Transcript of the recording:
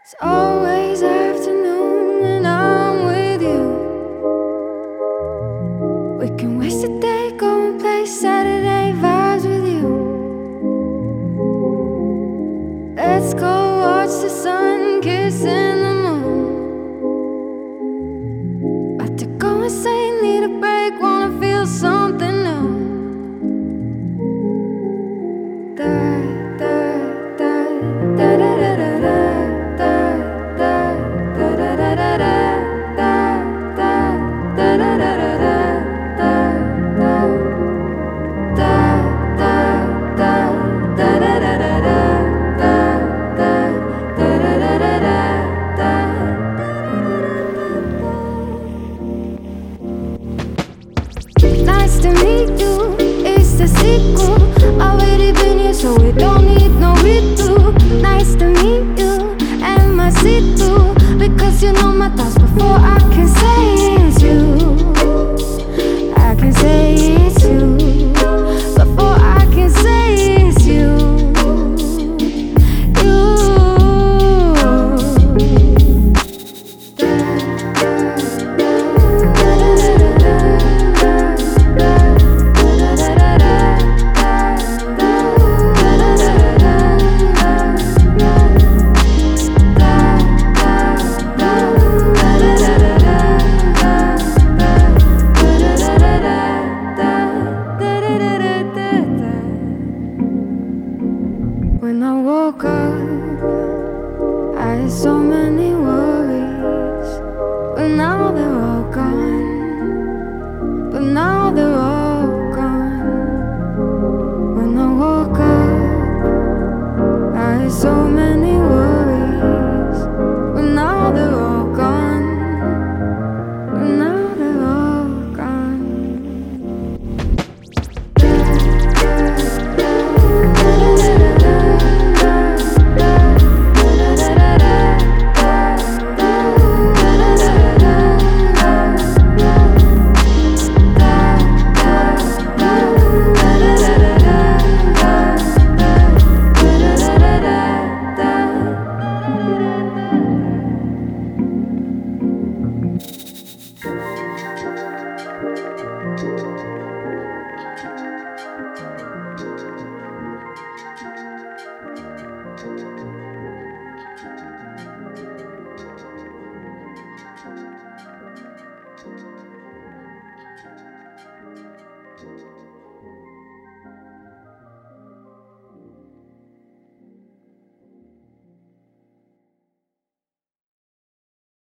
It's always afternoon when I'm with you. We can waste a day, go and play Saturday vibes with you. Let's go watch the sun kissing the moon. About to go insane, need a break, wanna feel something new. Da, da, da, da, da, da, da, da, da, da, da, da, da, da, nice to meet you, it's the sequel. Already been here, so we don't need no redo. Nice to meet you, and my see-through. Because you know my thoughts before I can say it's you. I can say it's you before I can say it's you. When I woke up, I had so many worries, but now they're all gone. But now they're all gone. When I woke up, I had so many worries, but now they're all gone. But now they're all gone.